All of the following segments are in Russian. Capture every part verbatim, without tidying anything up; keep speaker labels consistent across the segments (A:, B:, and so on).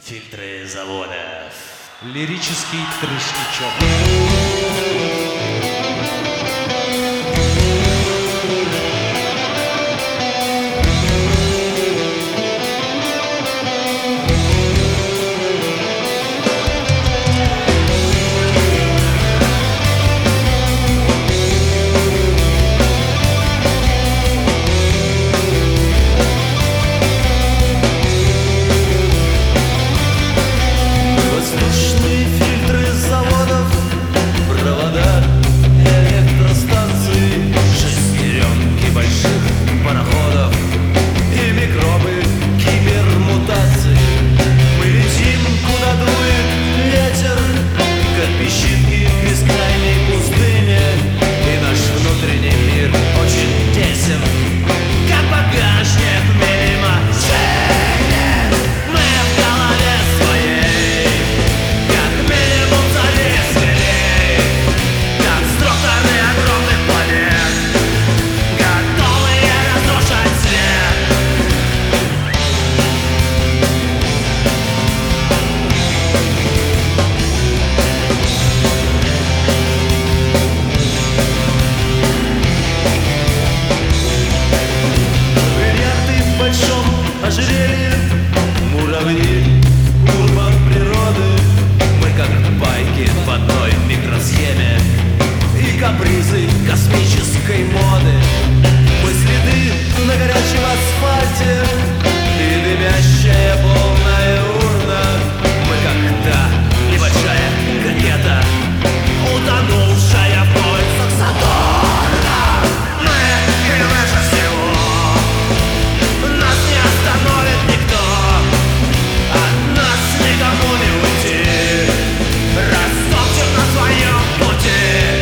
A: Фильтры заводов.
B: Лирический трешничок.
A: Воздушные фильтры заводов, провода электростанций, шестеренки больших пароходов и микробы кибермутаций. Мы летим, куда дует ветер, как песчинки в бескрайней пустыне, и наш внутренний мир очень тесен, как багажник мимо машины. Мы в голове своей, как минимум за десять дней, конструкторы огромных планет, готовые разрушать свет. Бриллианты в большом ожерелье, муравьи в клубах природы. Мы как байки в одной микросхеме и капризы космической моды. Мы следы на горячем асфальте и дымящая полная урна. Мы как та небольшая комета, утонувшая в поисках Сатурна. Мы и выше всего, нас не остановит никто, от нас никому не уйти, растопчем на своем пути.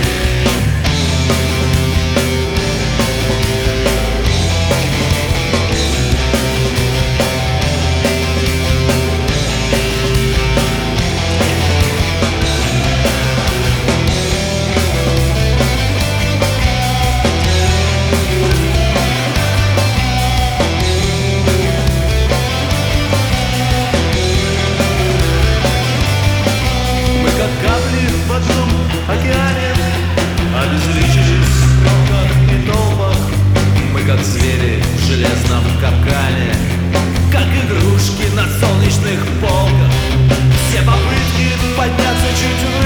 A: Мы как капли в одном океане, обезличились в пробках и толпах. Мы как звери в железном капкане, как игрушки на солнечных полках. Все попытки подняться чуть выше